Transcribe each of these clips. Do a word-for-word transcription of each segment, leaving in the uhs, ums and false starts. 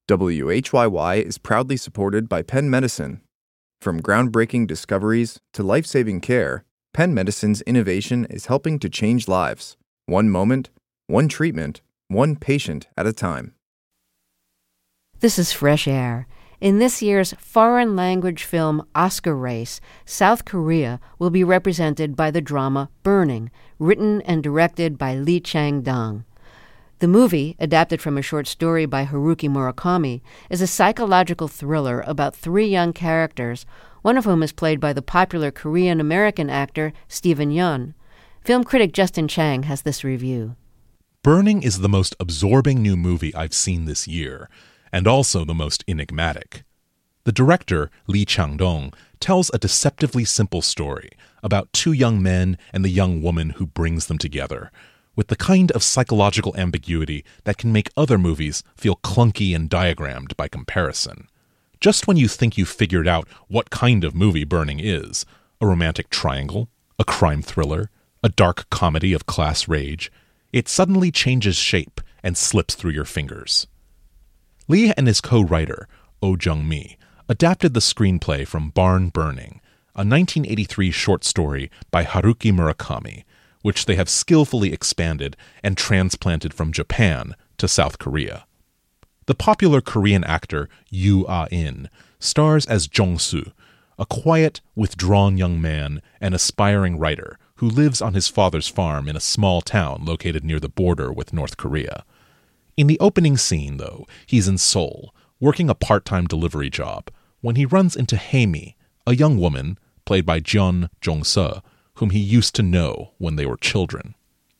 W H Y Y is proudly supported by Penn Medicine. From groundbreaking discoveries to life-saving care, Penn Medicine's innovation is helping to change lives, one moment, one treatment, one patient at a time. This is Fresh Air. In this year's foreign language film Oscar race, South Korea will be represented by the drama Burning, written and directed by Lee Chang-dong. The movie, adapted from a short story by Haruki Murakami, is a psychological thriller about three young characters, one of whom is played by the popular Korean-American actor Steven Yeun. Film critic Justin Chang has this review. Burning is the most absorbing new movie I've seen this year, and also the most enigmatic. The director, Lee Chang-dong, tells a deceptively simple story about two young men and the young woman who brings them together, with the kind of psychological ambiguity that can make other movies feel clunky and diagrammed by comparison. Just when you think you've figured out what kind of movie Burning is, a romantic triangle, a crime thriller, a dark comedy of class rage, it suddenly changes shape and slips through your fingers. Lee and his co-writer, Oh Jung-mi, adapted the screenplay from Barn Burning, a nineteen eighty-three short story by Haruki Murakami, which they have skillfully expanded and transplanted from Japan to South Korea. The popular Korean actor Yoo Ah-in stars as Jong-soo, a quiet, withdrawn young man and aspiring writer who lives on his father's farm in a small town located near the border with North Korea. In the opening scene, though, he's in Seoul, working a part-time delivery job, when he runs into Hae-mi, a young woman, played by Jeon Jong-seo, whom he used to know when they were children.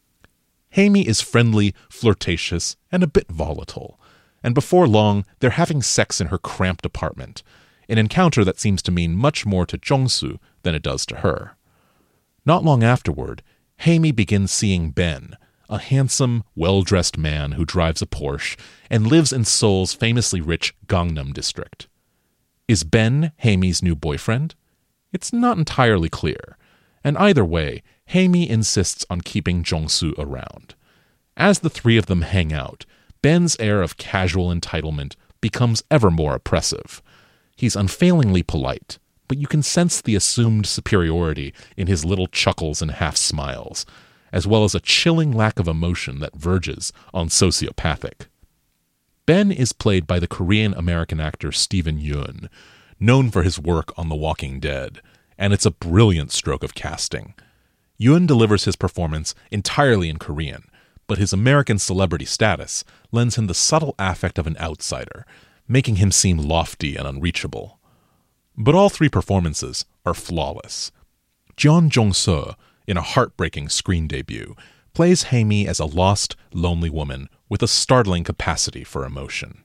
Hae-mi is friendly, flirtatious, and a bit volatile, and before long they're having sex in her cramped apartment, an encounter that seems to mean much more to Jong-soo than it does to her. Not long afterward, Hae-mi begins seeing Ben, a handsome, well-dressed man who drives a Porsche and lives in Seoul's famously rich Gangnam district. Is Ben Hae-mi's new boyfriend? It's not entirely clear, and either way, Hae-mi insists on keeping Jong-soo around. As the three of them hang out, Ben's air of casual entitlement becomes ever more oppressive. He's unfailingly polite, but you can sense the assumed superiority in his little chuckles and half-smiles, as well as a chilling lack of emotion that verges on sociopathic. Ben is played by the Korean-American actor Steven Yeun, known for his work on The Walking Dead, and it's a brilliant stroke of casting. Yeun delivers his performance entirely in Korean, but his American celebrity status lends him the subtle affect of an outsider, making him seem lofty and unreachable. But all three performances are flawless. Jeon Jong-seo, in a heartbreaking screen debut, plays Hae-mi as a lost, lonely woman with a startling capacity for emotion.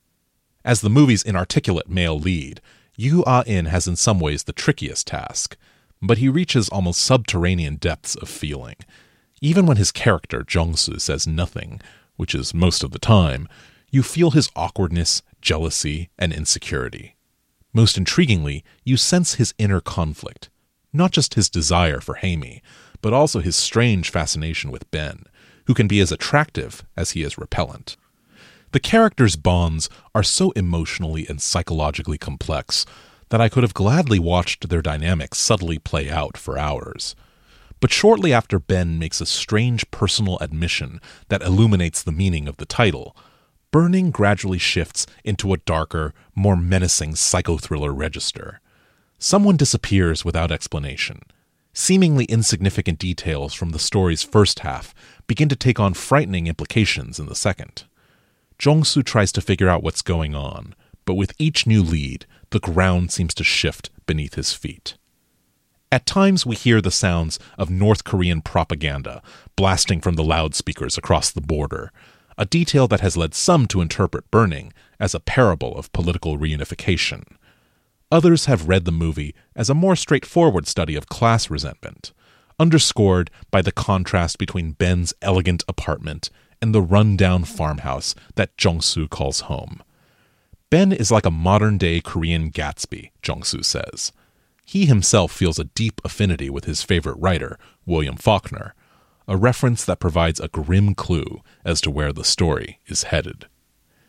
As the movie's inarticulate male lead, Yoo Ah-in has in some ways the trickiest task, but he reaches almost subterranean depths of feeling. Even when his character, Jong-soo, says nothing, which is most of the time, you feel his awkwardness, jealousy, and insecurity. Most intriguingly, you sense his inner conflict, not just his desire for Hae-mi, but also his strange fascination with Ben, who can be as attractive as he is repellent. The characters' bonds are so emotionally and psychologically complex that I could have gladly watched their dynamics subtly play out for hours. But shortly after Ben makes a strange personal admission that illuminates the meaning of the title, Burning gradually shifts into a darker, more menacing psychothriller register. Someone disappears without explanation. Seemingly insignificant details from the story's first half begin to take on frightening implications in the second. Jong-soo tries to figure out what's going on, but with each new lead, the ground seems to shift beneath his feet. At times we hear the sounds of North Korean propaganda blasting from the loudspeakers across the border, a detail that has led some to interpret Burning as a parable of political reunification. Others have read the movie as a more straightforward study of class resentment, underscored by the contrast between Ben's elegant apartment and the run-down farmhouse that Jong-soo calls home. Ben is like a modern-day Korean Gatsby, Jong-soo says. He himself feels a deep affinity with his favorite writer, William Faulkner, a reference that provides a grim clue as to where the story is headed.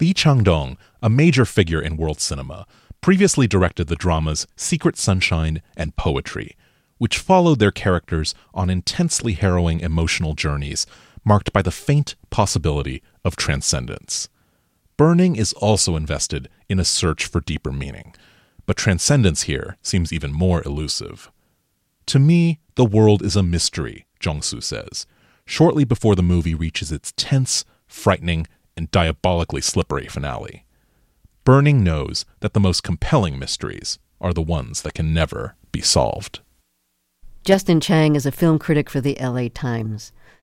Lee Chang-dong, a major figure in world cinema, previously directed the dramas Secret Sunshine and Poetry, which followed their characters on intensely harrowing emotional journeys marked by the faint possibility of transcendence. Burning is also invested in a search for deeper meaning, but transcendence here seems even more elusive. To me, the world is a mystery, Jung-soo says, shortly before the movie reaches its tense, frightening, and diabolically slippery finale. Burning knows that the most compelling mysteries are the ones that can never be solved. Justin Chang is a film critic for the L A Times.